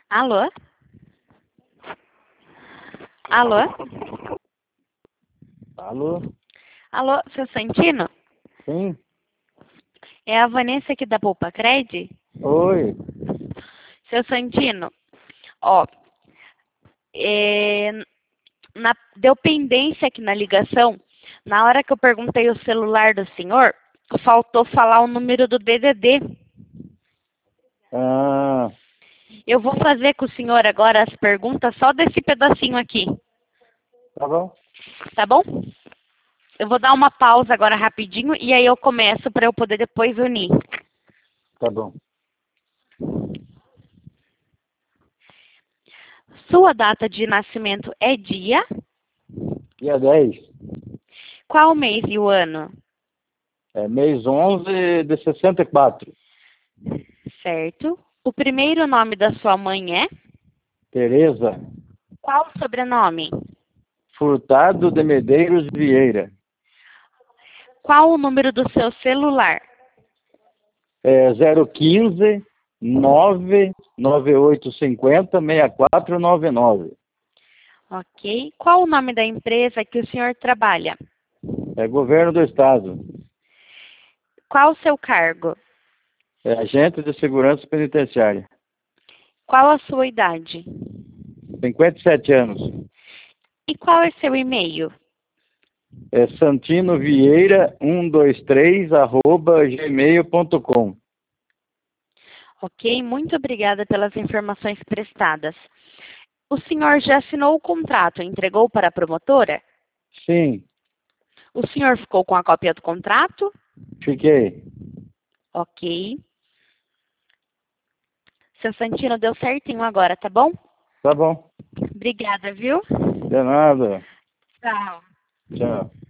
Alô? Alô? Alô? Alô, seu Santino? Sim? É a Vanessa aqui da Poupa Cred? Oi? Seu Santino, ó, deu pendência aqui na ligação. Na hora que eu perguntei o celular do senhor, faltou falar o número do DDD. Ah, Eu vou fazer com o senhor agora as perguntas só desse pedacinho aqui, tá bom? tá bom? Eu vou dar uma pausa agora rapidinho e aí eu começo para eu poder depois unir. Tá bom. Sua data de nascimento é dia? Dia 10, Qual mês e o ano? mês 11 de 64. Certo. O primeiro nome da sua mãe é? Tereza Qual o sobrenome? Furtado de Medeiros Vieira. Qual o número do seu celular? 015 99850 6499. Ok. Qual o nome da empresa que o senhor trabalha? É governo do estado. Qual o seu cargo? É agente de segurança penitenciária. Qual a sua idade? 57 anos. E qual é seu e-mail? É santinovieira123@gmail.com. Ok, muito obrigada pelas informações prestadas. O senhor já assinou o contrato e entregou para a promotora? Sim, O senhor ficou com a cópia do contrato? fiquei. Ok. Seu Santino, deu certinho agora, tá bom? Tá bom. Obrigada, viu? De nada. Tchau. Tchau.